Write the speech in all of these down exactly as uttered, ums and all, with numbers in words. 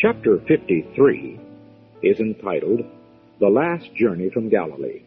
Chapter fifty-three is entitled, The Last Journey from Galilee.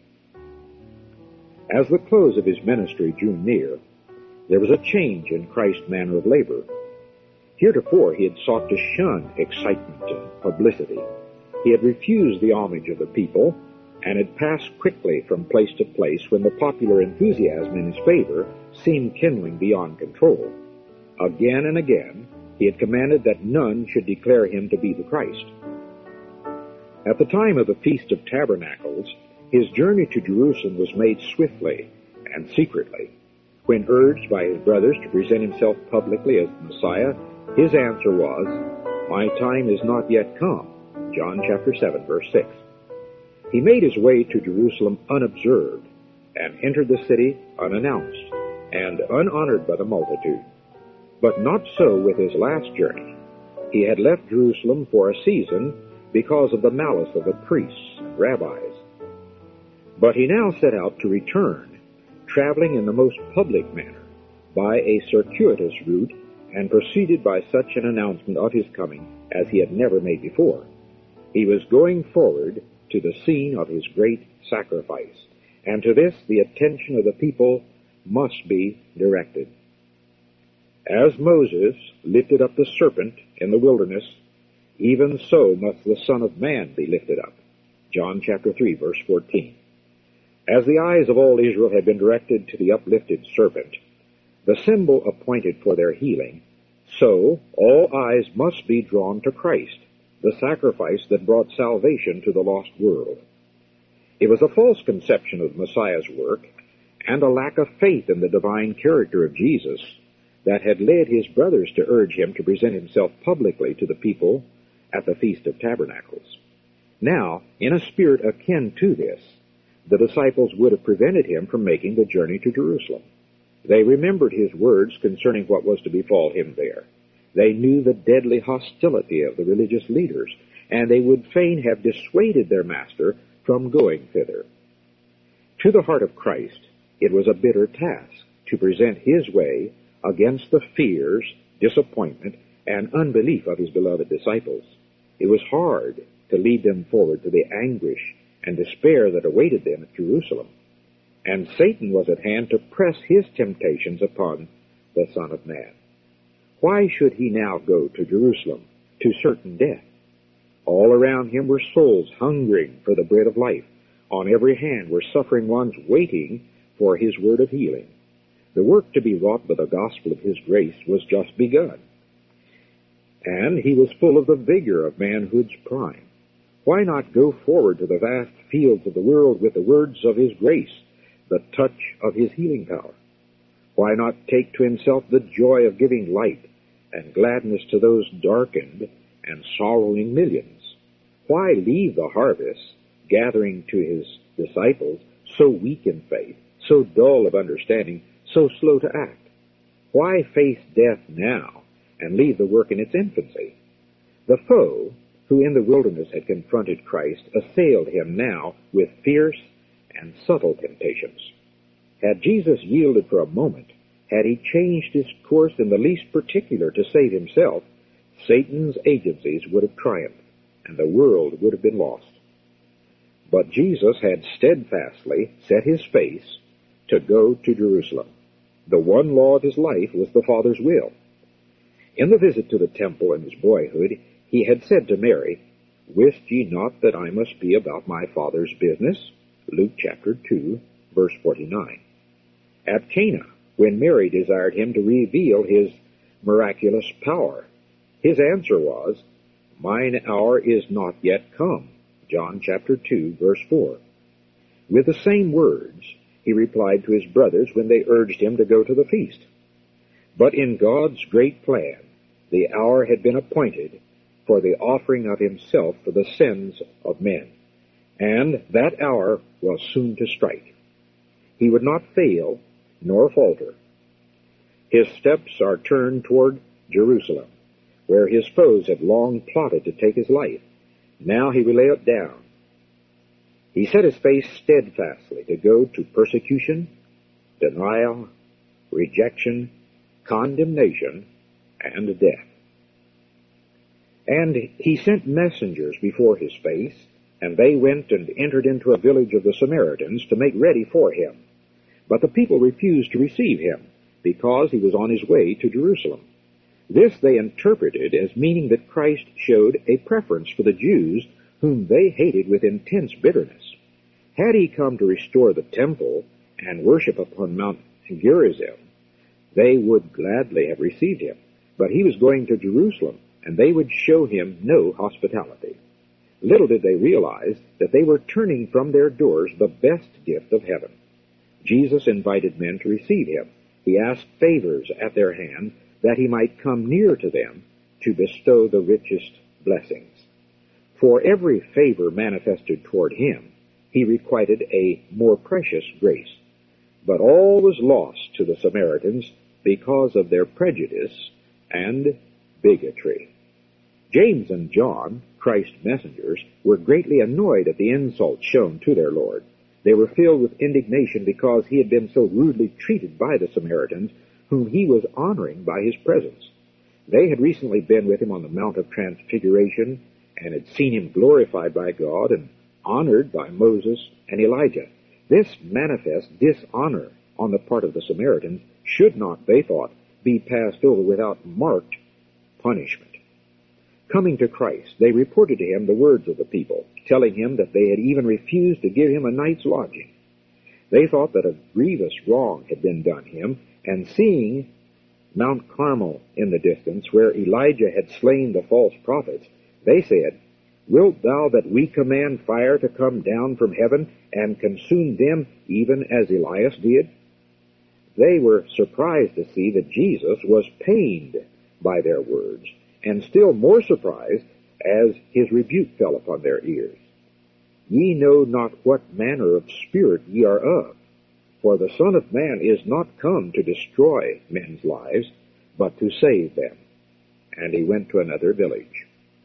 As the close of his ministry drew near, there was a change in Christ's manner of labor. Heretofore he had sought to shun excitement and publicity. He had refused the homage of the people, and had passed quickly from place to place when the popular enthusiasm in his favor seemed kindling beyond control. Again and again, he had commanded that none should declare him to be the Christ. At the time of the Feast of Tabernacles, his journey to Jerusalem was made swiftly and secretly. When urged by his brothers to present himself publicly as the Messiah, his answer was, "My time is not yet come." John chapter seven, verse six. He made his way to Jerusalem unobserved, and entered the city unannounced, and unhonored by the multitude. But not so with his last journey. He had left Jerusalem for a season because of the malice of the priests and rabbis. But he now set out to return, traveling in the most public manner, by a circuitous route, and preceded by such an announcement of his coming as he had never made before. He was going forward to the scene of his great sacrifice, and to this the attention of the people must be directed. As Moses lifted up the serpent in the wilderness, even so must the Son of Man be lifted up. John chapter three, verse fourteen. As the eyes of all Israel had been directed to the uplifted serpent, the symbol appointed for their healing, so all eyes must be drawn to Christ, the sacrifice that brought salvation to the lost world. It was a false conception of the Messiah's work, and a lack of faith in the divine character of Jesus, that had led his brothers to urge him to present himself publicly to the people at the Feast of Tabernacles. Now, in a spirit akin to this, the disciples would have prevented him from making the journey to Jerusalem. They remembered his words concerning what was to befall him there. They knew the deadly hostility of the religious leaders, and they would fain have dissuaded their master from going thither. To the heart of Christ, it was a bitter task to present his way against the fears, disappointment, and unbelief of his beloved disciples. It was hard to lead them forward to the anguish and despair that awaited them at Jerusalem. And Satan was at hand to press his temptations upon the Son of Man. Why should he now go to Jerusalem, to certain death? All around him were souls hungering for the bread of life. On every hand were suffering ones waiting for his word of healing. The work to be wrought by the gospel of his grace was just begun, and he was full of the vigor of manhood's prime. Why not go forward to the vast fields of the world with the words of his grace, the touch of his healing power? Why not take to himself the joy of giving light and gladness to those darkened and sorrowing millions? Why leave the harvest gathering to his disciples so weak in faith, so dull of understanding, so slow to act? Why face death now and leave the work in its infancy? The foe who in the wilderness had confronted Christ assailed him now with fierce and subtle temptations. Had Jesus yielded for a moment, had he changed his course in the least particular to save himself, Satan's agencies would have triumphed, and the world would have been lost. But Jesus had steadfastly set his face to go to Jerusalem. The one law of his life was the Father's will. In the visit to the temple in his boyhood, he had said to Mary, "Wist ye not that I must be about my Father's business?" Luke chapter two, verse forty-nine. At Cana, when Mary desired him to reveal his miraculous power, his answer was, "Mine hour is not yet come." John chapter two, verse four. With the same words, he replied to his brothers when they urged him to go to the feast. But in God's great plan, the hour had been appointed for the offering of himself for the sins of men, and that hour was soon to strike. He would not fail nor falter. His steps are turned toward Jerusalem, where his foes had long plotted to take his life. Now he will lay it down. He set his face steadfastly to go to persecution, denial, rejection, condemnation, and death. And he sent messengers before his face, and they went and entered into a village of the Samaritans to make ready for him. But the people refused to receive him, because he was on his way to Jerusalem. This they interpreted as meaning that Christ showed a preference for the Jews, whom they hated with intense bitterness. Had he come to restore the temple and worship upon Mount Gerizim, they would gladly have received him. But he was going to Jerusalem, and they would show him no hospitality. Little did they realize that they were turning from their doors the best gift of heaven. Jesus invited men to receive him. He asked favors at their hands that he might come near to them to bestow the richest blessings. For every favor manifested toward him, he requited a more precious grace. But all was lost to the Samaritans because of their prejudice and bigotry. James and John, Christ's messengers, were greatly annoyed at the insults shown to their Lord. They were filled with indignation because he had been so rudely treated by the Samaritans, whom he was honoring by his presence. They had recently been with him on the Mount of Transfiguration and had seen him glorified by God and honored by Moses and Elijah. This manifest dishonor on the part of the Samaritans should not, they thought, be passed over without marked punishment. Coming to Christ, they reported to him the words of the people, telling him that they had even refused to give him a night's lodging. They thought that a grievous wrong had been done him, and seeing Mount Carmel in the distance, where Elijah had slain the false prophets, they said, "Wilt thou that we command fire to come down from heaven and consume them even as Elias did?" They were surprised to see that Jesus was pained by their words, and still more surprised as his rebuke fell upon their ears. "Ye know not what manner of spirit ye are of, for the Son of Man is not come to destroy men's lives, but to save them." And he went to another village.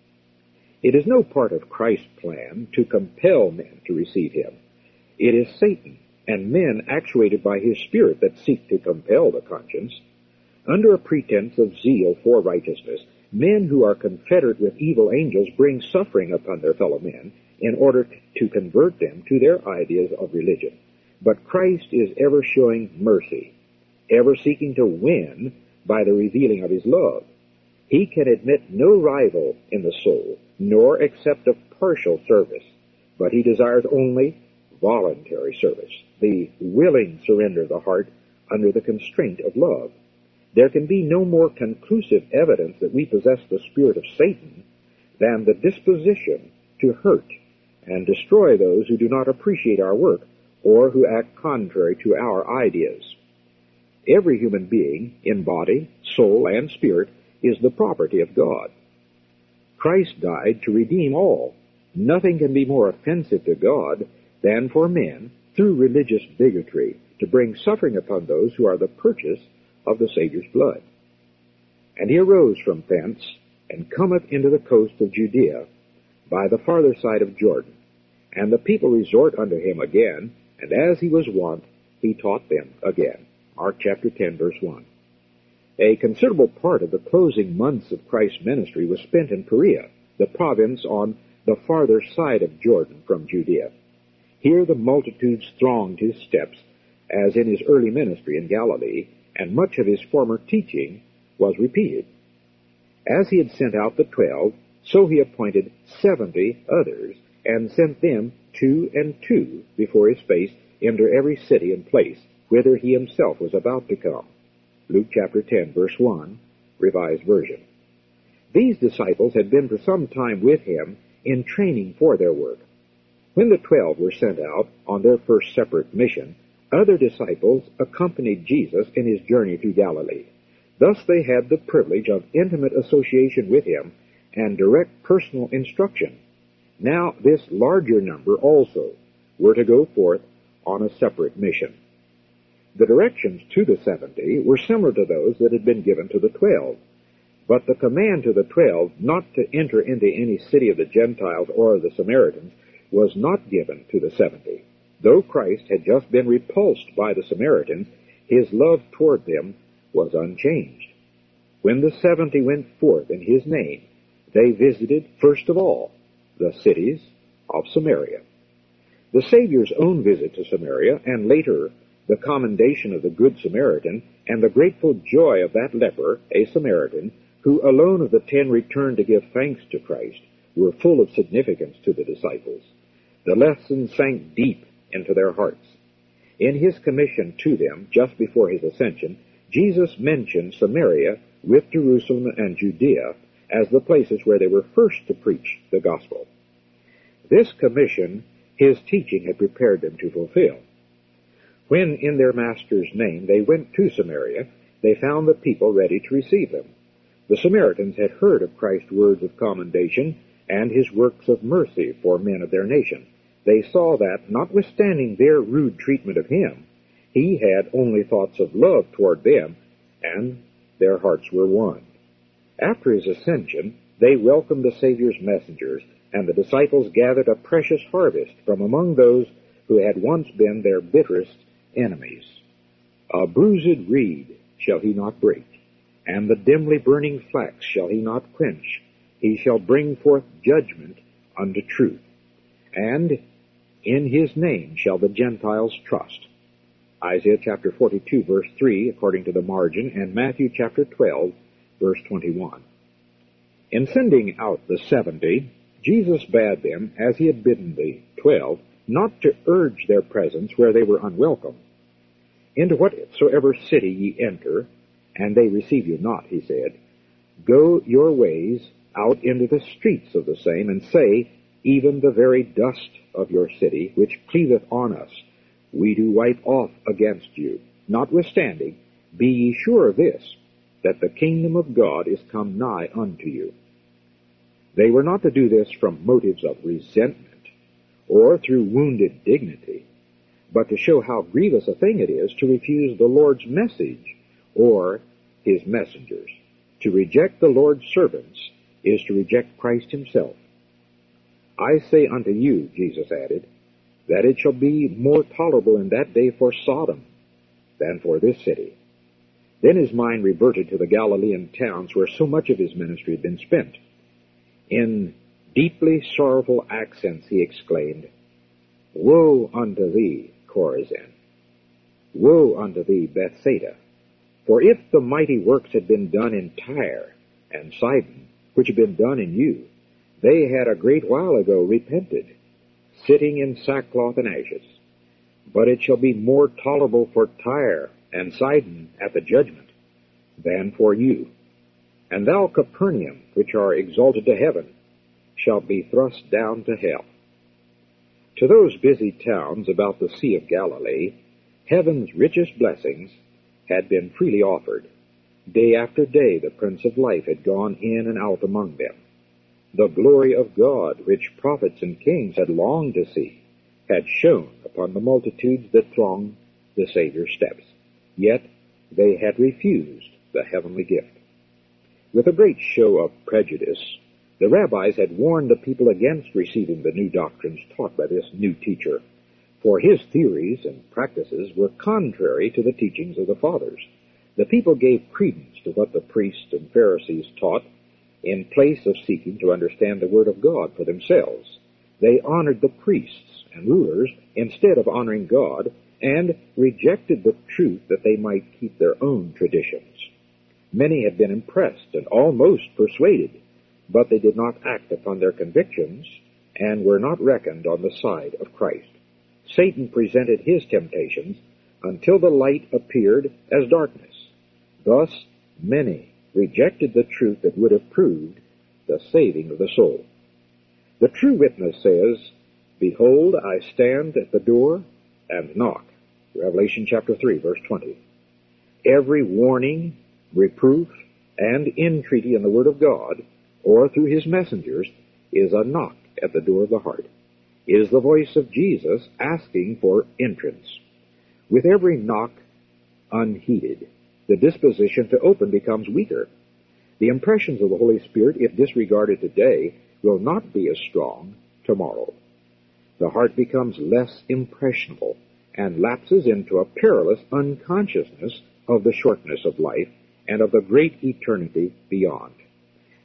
It is no part of Christ's plan to compel men to receive him. It is Satan and men actuated by his spirit that seek to compel the conscience. Under a pretense of zeal for righteousness, men who are confederate with evil angels bring suffering upon their fellow men in order to convert them to their ideas of religion. But Christ is ever showing mercy, ever seeking to win by the revealing of his love. He can admit no rival in the soul, nor accept a partial service, but he desires only voluntary service, the willing surrender of the heart under the constraint of love. There can be no more conclusive evidence that we possess the spirit of Satan than the disposition to hurt and destroy those who do not appreciate our work or who act contrary to our ideas. Every human being, in body, soul, and spirit, is the property of God. Christ died to redeem all. Nothing can be more offensive to God than for men, through religious bigotry, to bring suffering upon those who are the purchase of the Savior's blood. And he arose from thence, and cometh into the coast of Judea, by the farther side of Jordan. And the people resort unto him again, and as he was wont, he taught them again. Mark chapter ten, verse one. A considerable part of the closing months of Christ's ministry was spent in Perea, the province on the farther side of Jordan from Judea. Here the multitudes thronged his steps, as in his early ministry in Galilee, and much of his former teaching was repeated. As he had sent out the twelve, so he appointed seventy others, and sent them two and two before his face into every city and place, whither he himself was about to come. Luke chapter ten, verse one, Revised Version. These disciples had been for some time with him in training for their work. When the twelve were sent out on their first separate mission, other disciples accompanied Jesus in his journey through Galilee. Thus they had the privilege of intimate association with him and direct personal instruction. Now this larger number also were to go forth on a separate mission. The directions to the seventy were similar to those that had been given to the twelve, but the command to the twelve not to enter into any city of the Gentiles or of the Samaritans was not given to the seventy. Though Christ had just been repulsed by the Samaritans, his love toward them was unchanged. When the seventy went forth in his name, they visited, first of all, the cities of Samaria. The Savior's own visit to Samaria, and later the commendation of the Good Samaritan, and the grateful joy of that leper, a Samaritan, who alone of the ten returned to give thanks to Christ, were full of significance to the disciples. The lesson sank deep into their hearts. In his commission to them, just before his ascension, Jesus mentioned Samaria with Jerusalem and Judea as the places where they were first to preach the gospel. This commission his teaching had prepared them to fulfill. When, in their Master's name, they went to Samaria, they found the people ready to receive them. The Samaritans had heard of Christ's words of commendation and his works of mercy for men of their nation. They saw that, notwithstanding their rude treatment of him, he had only thoughts of love toward them, and their hearts were won. After his ascension, they welcomed the Savior's messengers, and the disciples gathered a precious harvest from among those who had once been their bitterest enemies. A bruised reed shall he not break, and the dimly burning flax shall he not quench. He shall bring forth judgment unto truth, and in his name shall the Gentiles trust. Isaiah chapter forty-two, verse three, according to the margin, and Matthew chapter twelve, verse twenty-one. In sending out the seventy, Jesus bade them, as he had bidden the twelve, not to urge their presence where they were unwelcome. Into whatsoever city ye enter, and they receive you not, he said, go your ways out into the streets of the same, and say, even the very dust of your city, which cleaveth on us, we do wipe off against you. Notwithstanding, be ye sure of this, that the kingdom of God is come nigh unto you. They were not to do this from motives of resentment, or through wounded dignity, but to show how grievous a thing it is to refuse the Lord's message or his messengers. To reject the Lord's servants is to reject Christ himself. I say unto you, Jesus added, that it shall be more tolerable in that day for Sodom than for this city. Then his mind reverted to the Galilean towns where so much of his ministry had been spent. In deeply sorrowful accents he exclaimed, Woe unto thee, Chorazin! Woe unto thee, Bethsaida! For if the mighty works had been done in Tyre and Sidon, which had been done in you, they had a great while ago repented, sitting in sackcloth and ashes. But it shall be more tolerable for Tyre and Sidon at the judgment than for you. And thou, Capernaum, which are exalted to heaven, shalt be thrust down to hell. To those busy towns about the Sea of Galilee, heaven's richest blessings had been freely offered. Day after day the Prince of Life had gone in and out among them. The glory of God, which prophets and kings had longed to see, had shone upon the multitudes that thronged the Savior's steps. Yet they had refused the heavenly gift. With a great show of prejudice, the rabbis had warned the people against receiving the new doctrines taught by this new teacher, for his theories and practices were contrary to the teachings of the fathers. The people gave credence to what the priests and Pharisees taught in place of seeking to understand the Word of God for themselves. They honored the priests and rulers instead of honoring God, and rejected the truth that they might keep their own traditions. Many had been impressed and almost persuaded, but they did not act upon their convictions and were not reckoned on the side of Christ. Satan presented his temptations until the light appeared as darkness. Thus, many rejected the truth that would have proved the saving of the soul. The true witness says, Behold, I stand at the door and knock. Revelation chapter three, verse twenty. Every warning, reproof, and entreaty in the Word of God, or through his messengers, is a knock at the door of the heart. It is the voice of Jesus asking for entrance. With every knock unheeded, the disposition to open becomes weaker. The impressions of the Holy Spirit, if disregarded today, will not be as strong tomorrow. The heart becomes less impressionable and lapses into a perilous unconsciousness of the shortness of life and of the great eternity beyond.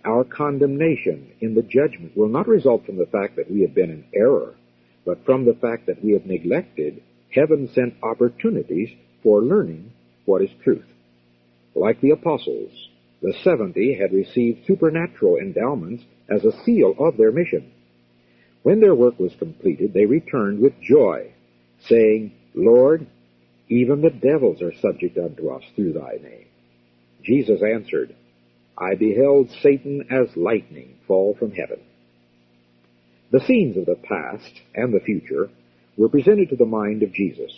Our condemnation in the judgment will not result from the fact that we have been in error, but from the fact that we have neglected heaven-sent opportunities for learning what is truth. Like the apostles, the seventy had received supernatural endowments as a seal of their mission. When their work was completed, they returned with joy, saying, Lord, even the devils are subject unto us through thy name. Jesus answered, I beheld Satan as lightning fall from heaven. The scenes of the past and the future were presented to the mind of Jesus.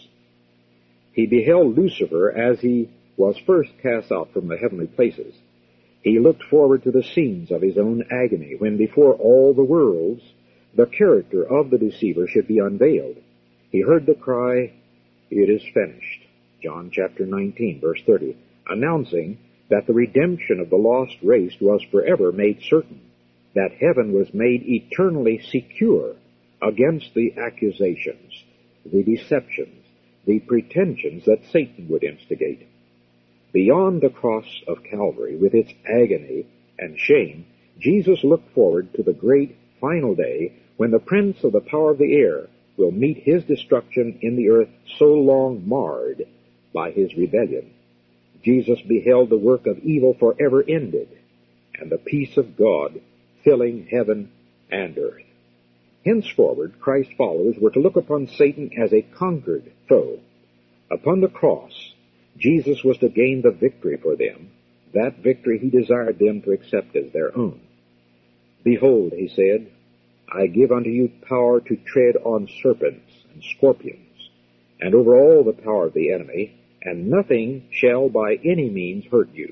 He beheld Lucifer as he was first cast out from the heavenly places. He looked forward to the scenes of his own agony, when before all the worlds the character of the deceiver should be unveiled. He heard the cry, It is finished, John chapter nineteen, verse thirty, announcing that the redemption of the lost race was forever made certain, that heaven was made eternally secure against the accusations, the deceptions, the pretensions that Satan would instigate. Beyond the cross of Calvary, with its agony and shame, Jesus looked forward to the great final day when the prince of the power of the air will meet his destruction in the earth so long marred by his rebellion. Jesus beheld the work of evil forever ended, and the peace of God filling heaven and earth. Henceforward, Christ's followers were to look upon Satan as a conquered foe. Upon the cross, Jesus was to gain the victory for them, that victory he desired them to accept as their own. Behold, he said, I give unto you power to tread on serpents and scorpions, and over all the power of the enemy, and nothing shall by any means hurt you.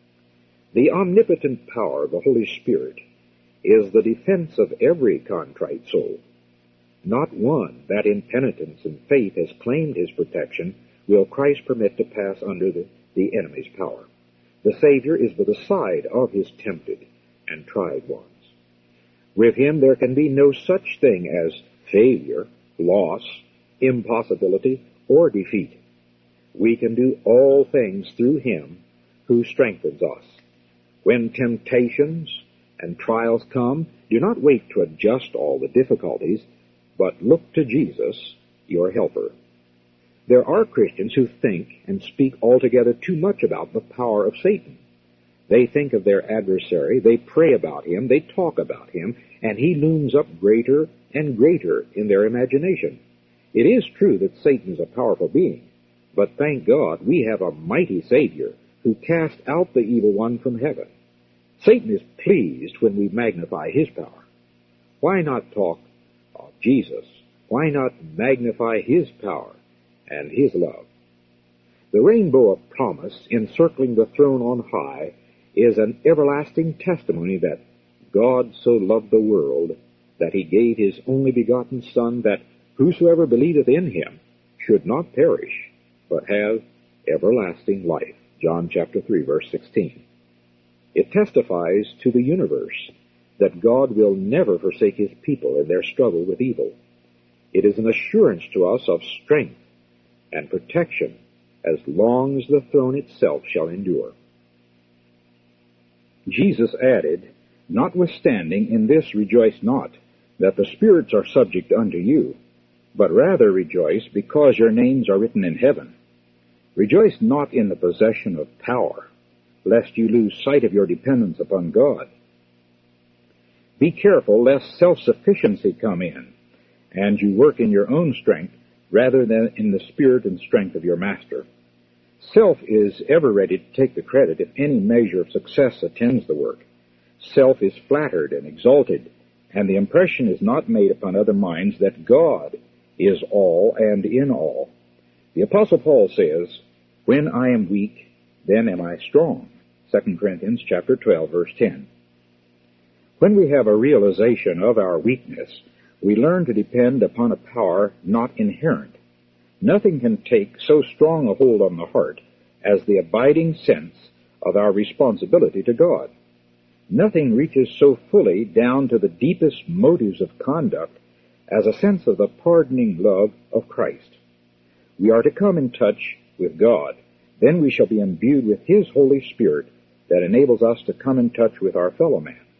The omnipotent power of the Holy Spirit is the defense of every contrite soul. Not one that in penitence and faith has claimed his protection will Christ permit to pass under the, the enemy's power. The Savior is by the side of his tempted and tried ones. With him there can be no such thing as failure, loss, impossibility, or defeat. We can do all things through him who strengthens us. When temptations and trials come, do not wait to adjust all the difficulties, but look to Jesus, your helper. There are Christians who think and speak altogether too much about the power of Satan. They think of their adversary, they pray about him, they talk about him, and he looms up greater and greater in their imagination. It is true that Satan is a powerful being, but thank God we have a mighty Savior who cast out the evil one from heaven. Satan is pleased when we magnify his power. Why not talk of Jesus? Why not magnify his power and his love? The rainbow of promise encircling the throne on high is an everlasting testimony that God so loved the world that he gave his only begotten Son, that whosoever believeth in him should not perish, but have everlasting life. John chapter three, verse sixteen. It testifies to the universe that God will never forsake his people in their struggle with evil. It is an assurance to us of strength and protection as long as the throne itself shall endure. Jesus added, Notwithstanding in this rejoice not, that the spirits are subject unto you, but rather rejoice because your names are written in heaven. Rejoice not in the possession of power, lest you lose sight of your dependence upon God. Be careful lest self-sufficiency come in, and you work in your own strength rather than in the spirit and strength of your master. Self is ever ready to take the credit if any measure of success attends the work. Self is flattered and exalted, and the impression is not made upon other minds that God is all and in all. The Apostle Paul says, When I am weak, then am I strong. Second Corinthians chapter twelve, verse ten. When we have a realization of our weakness, we learn to depend upon a power not inherent. Nothing can take so strong a hold on the heart as the abiding sense of our responsibility to God. Nothing reaches so fully down to the deepest motives of conduct as a sense of the pardoning love of Christ. We are to come in touch with God. Then we shall be imbued with his Holy Spirit that enables us to come in touch with our fellow man.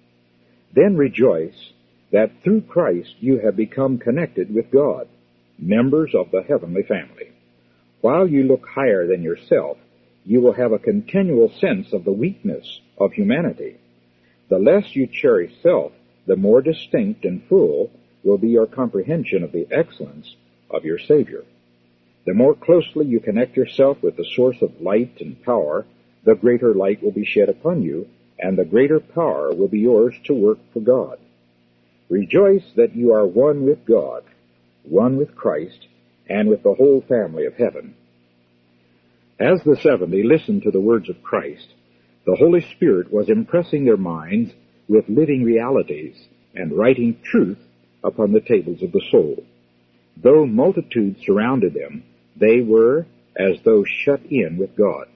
Then rejoice that through Christ you have become connected with God, members of the heavenly family. While you look higher than yourself, you will have a continual sense of the weakness of humanity. The less you cherish self, the more distinct and full will be your comprehension of the excellence of your Savior. The more closely you connect yourself with the source of light and power, the greater light will be shed upon you, and the greater power will be yours to work for God. Rejoice that you are one with God, one with Christ, and with the whole family of heaven. As the seventy listened to the words of Christ, the Holy Spirit was impressing their minds with living realities and writing truth upon the tables of the soul. Though multitudes surrounded them, they were as though shut in with God.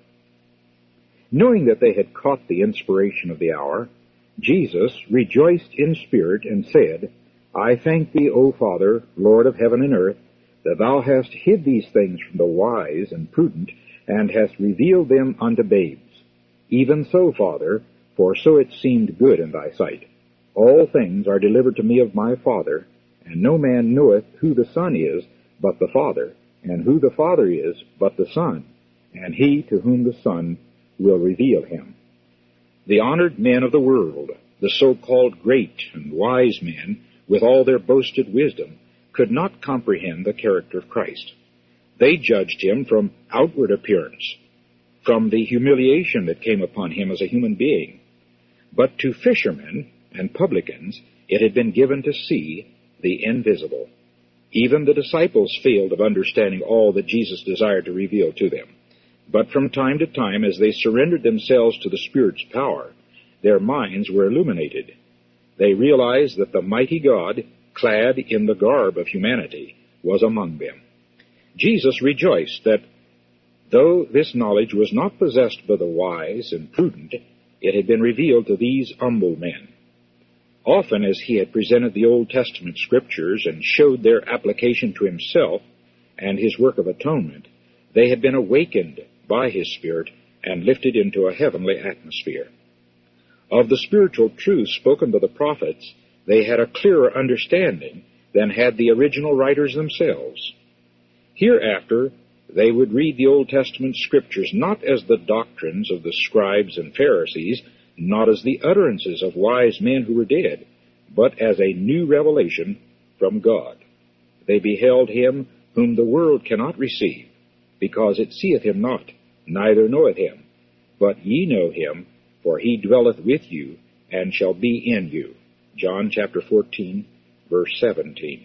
Knowing that they had caught the inspiration of the hour, Jesus rejoiced in spirit and said, I thank thee, O Father, Lord of heaven and earth, that thou hast hid these things from the wise and prudent, and hast revealed them unto babes. Even so, Father, for so it seemed good in thy sight. All things are delivered to me of my Father, and no man knoweth who the Son is but the Father, and who the Father is but the Son, and he to whom the Son will reveal him. The honored men of the world, the so-called great and wise men, with all their boasted wisdom, could not comprehend the character of Christ. They judged him from outward appearance, from the humiliation that came upon him as a human being. But to fishermen and publicans it had been given to see the invisible. Even the disciples failed of understanding all that Jesus desired to reveal to them. But from time to time, as they surrendered themselves to the Spirit's power, their minds were illuminated. They realized that the mighty God, clad in the garb of humanity, was among them. Jesus rejoiced that, though this knowledge was not possessed by the wise and prudent, it had been revealed to these humble men. Often as he had presented the Old Testament Scriptures and showed their application to himself and his work of atonement, they had been awakened by his Spirit and lifted into a heavenly atmosphere. Of the spiritual truths spoken by the prophets, they had a clearer understanding than had the original writers themselves. Hereafter, they would read the Old Testament Scriptures not as the doctrines of the scribes and Pharisees, not as the utterances of wise men who were dead, but as a new revelation from God. They beheld him whom the world cannot receive, because it seeth him not, neither knoweth him. But ye know him, for he dwelleth with you, and shall be in you. John chapter fourteen, verse seventeen.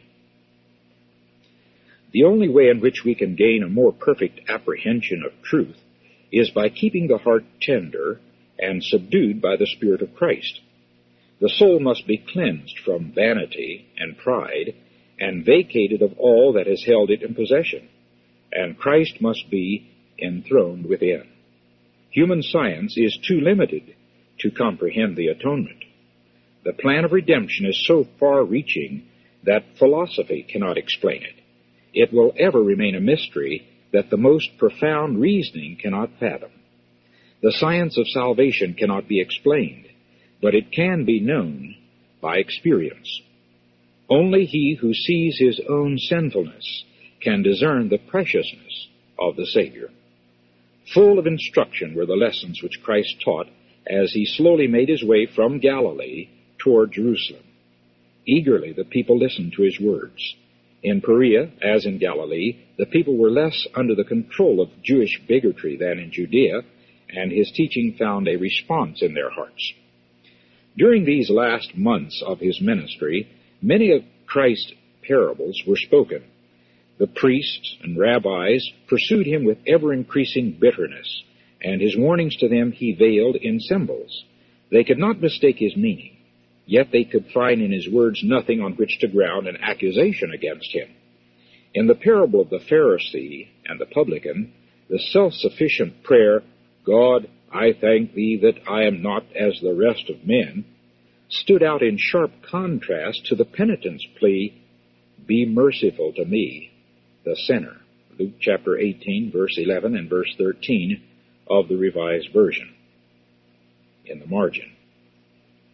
The only way in which we can gain a more perfect apprehension of truth is by keeping the heart tender and subdued by the Spirit of Christ. The soul must be cleansed from vanity and pride, and vacated of all that has held it in possession, and Christ must be enthroned within. Human science is too limited to comprehend the atonement. The plan of redemption is so far-reaching that philosophy cannot explain it. It will ever remain a mystery that the most profound reasoning cannot fathom. The science of salvation cannot be explained, but it can be known by experience. Only he who sees his own sinfulness can discern the preciousness of the Savior. Full of instruction were the lessons which Christ taught as he slowly made his way from Galilee toward Jerusalem. Eagerly the people listened to his words. In Perea, as in Galilee, the people were less under the control of Jewish bigotry than in Judea, and his teaching found a response in their hearts. During these last months of his ministry, many of Christ's parables were spoken. The priests and rabbis pursued him with ever-increasing bitterness, and his warnings to them he veiled in symbols. They could not mistake his meaning, yet they could find in his words nothing on which to ground an accusation against him. In the parable of the Pharisee and the publican, the self-sufficient prayer, God, I thank thee that I am not as the rest of men, stood out in sharp contrast to the penitent's plea, be merciful to me, the sinner. Luke chapter eighteen, verse eleven and verse thirteen of the Revised Version, in the margin.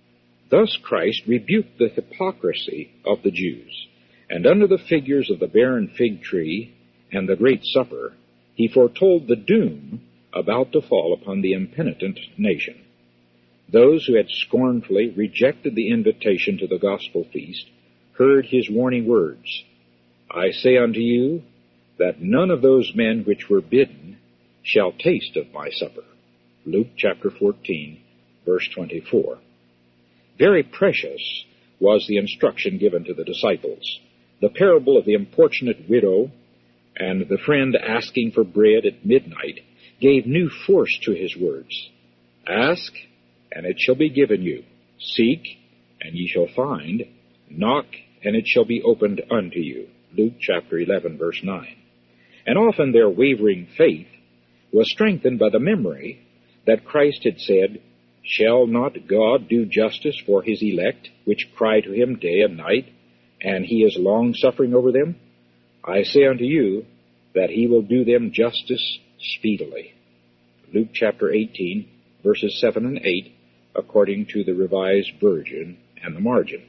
Thus Christ rebuked the hypocrisy of the Jews, and under the figures of the barren fig tree and the great supper, he foretold the doom about to fall upon the impenitent nation. Those who had scornfully rejected the invitation to the gospel feast heard his warning words, I say unto you, that none of those men which were bidden shall taste of my supper. Luke chapter fourteen, verse twenty-four. Very precious was the instruction given to the disciples. The parable of the importunate widow and the friend asking for bread at midnight gave new force to his words. Ask, and it shall be given you. Seek, and ye shall find. Knock, and it shall be opened unto you. Luke chapter eleven, verse nine. And often their wavering faith was strengthened by the memory that Christ had said, Shall not God do justice for his elect, which cry to him day and night, and he is long-suffering over them? I say unto you, that he will do them justice speedily. Luke chapter eighteen, verses seven and eight, according to the Revised Version and the margin.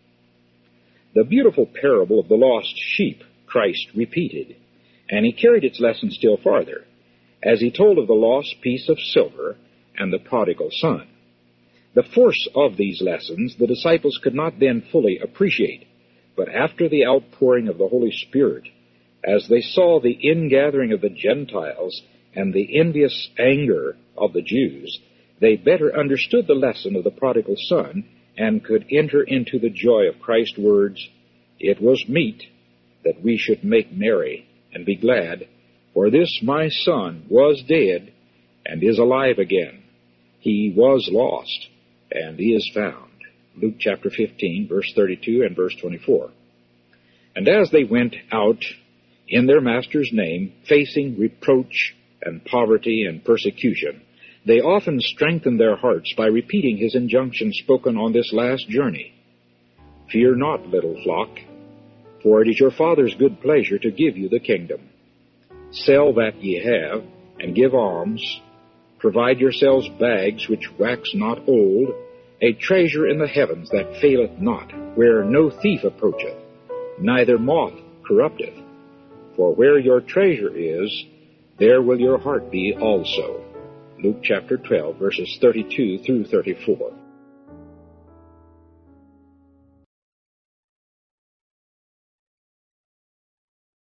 The beautiful parable of the lost sheep Christ repeated, and he carried its lesson still farther, as he told of the lost piece of silver and the prodigal son. The force of these lessons the disciples could not then fully appreciate, but after the outpouring of the Holy Spirit, as they saw the ingathering of the Gentiles and the envious anger of the Jews, they better understood the lesson of the prodigal son and could enter into the joy of Christ's words, It was meet that we should make merry and be glad, for this my son was dead and is alive again. He was lost and he is found. Luke chapter fifteen, verse thirty-two and verse twenty-four. And as they went out in their master's name, facing reproach and poverty and persecution, they often strengthened their hearts by repeating his injunction spoken on this last journey. Fear not, little flock, for it is your Father's good pleasure to give you the kingdom. Sell that ye have, and give alms. Provide yourselves bags which wax not old, a treasure in the heavens that faileth not, where no thief approacheth, neither moth corrupteth. For where your treasure is, there will your heart be also. Luke chapter twelve, verses thirty-two through thirty-four.